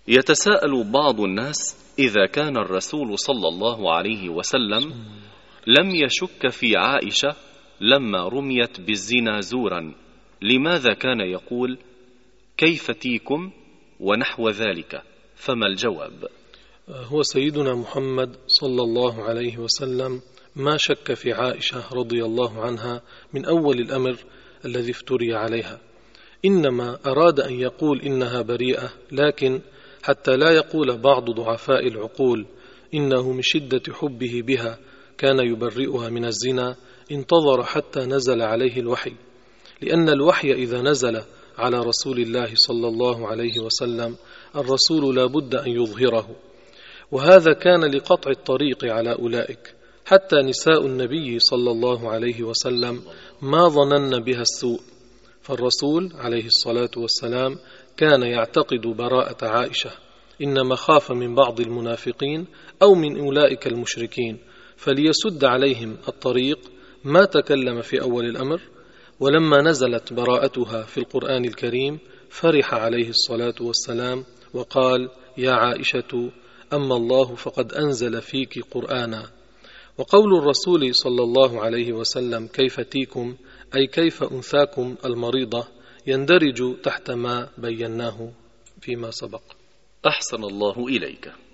يتساءل بعض الناس إذا كان الرسول صلى الله عليه وسلم لم يشك في عائشة لما رميت بالزنا زورا، لماذا كان يقول كيف تيكم ونحو ذلك؟ فما الجواب؟ هو سيدنا محمد صلى الله عليه وسلم ما شك في عائشة رضي الله عنها من أول الأمر الذي افتري عليها، إنما أراد أن يقول إنها بريئة، لكن حتى لا يقول بعض ضعفاء العقول إنه من شدة حبه بها كان يبرئها من الزنا، انتظر حتى نزل عليه الوحي، لأن الوحي إذا نزل على رسول الله صلى الله عليه وسلم الرسول لا بد أن يظهره، وهذا كان لقطع الطريق على أولئك، حتى نساء النبي صلى الله عليه وسلم ما ظنن بها السوء، فالرسول عليه الصلاة والسلام كان يعتقد براءة عائشة، إنما خاف من بعض المنافقين أو من أولئك المشركين، فليسد عليهم الطريق ما تكلم في أول الأمر، ولما نزلت براءتها في القرآن الكريم فرح عليه الصلاة والسلام وقال يا عائشة أما الله فقد أنزل فيك قرآنا. وقول الرسول صلى الله عليه وسلم كيف تيكم أي كيف أنثاكم المريضة يندرج تحت ما بيناه فيما سبق. أحسن الله إليك.